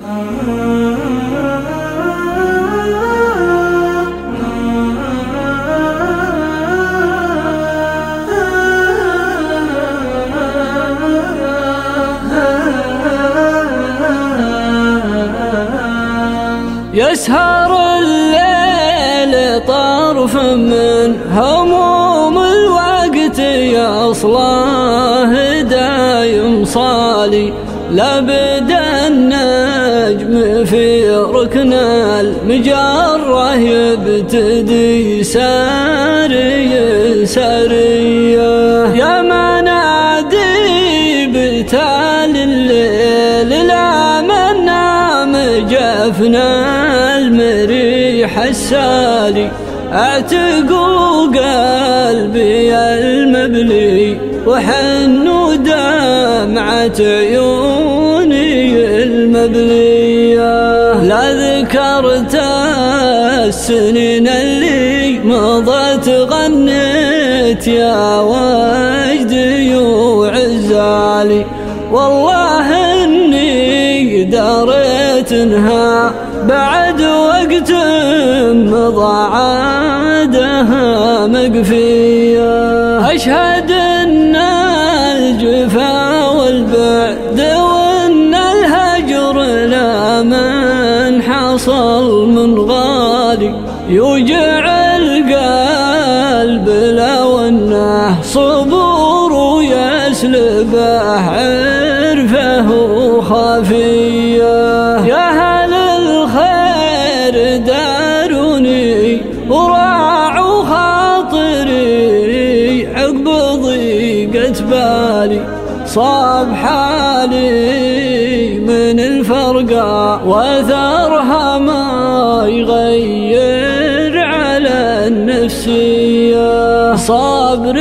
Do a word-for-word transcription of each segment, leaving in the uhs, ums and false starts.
يسهر الليل طرف من هموم الوقت يصله دايم صالي، لابد النجم في ركن المجرة يبتدي ساري سارية، يا منادي بتال الليل لا منا مجفنا المريح السالي، اعتقوا قلبي المبلي وحنوا دمعة عيوني المبلية، لا ذكرت السنين اللي مضت غنيت يا وجدي وعزالي، والله اني دريت انها بعد وقت مضى عادها مقفية، أشهد أن الجفا والبعد وأن الهجر لا من حصل من غالي يوجع القلب لو أنه صبور ويسلبه عرفه خفية، يا هل الخير داروني وراعوا خاطري عقب ضيقة بالي، صاب حالي من الفرقة وثرها ما يغير على النفسية، صبر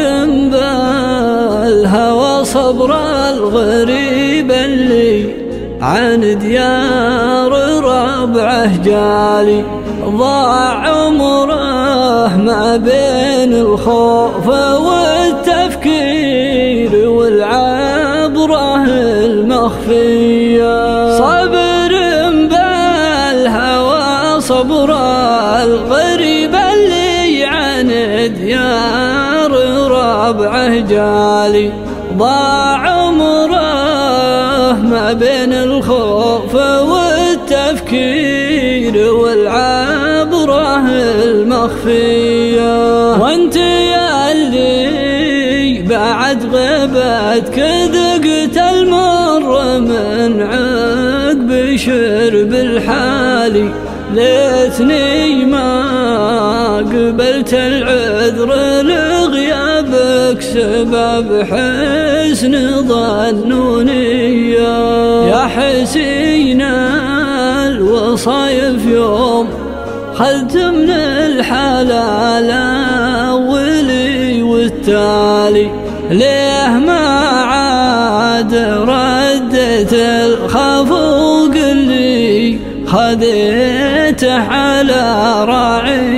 بالهوى صبر الغريب اللي عن ديار ربعه جالي، ضاع عمره ما بين الخوف والتفكير والعبرة المخفية، صبر بالهوى صبر الغريب اللي عن ديار ربعه جالي، ضاع عمره ما بين الخوف والتفكير والعبرة المخفية، وانت يا اللي بعد غيبتك ذقت المر من عقب شرب الحالي، ليتني ما قبلت العذر لغيابك سبب حسن ظنوني، يا حسين الوصايف يوم خذت من الحلال أولي والتالي، ليه ما عاد ردت الخفوق اللي خذيته على راعي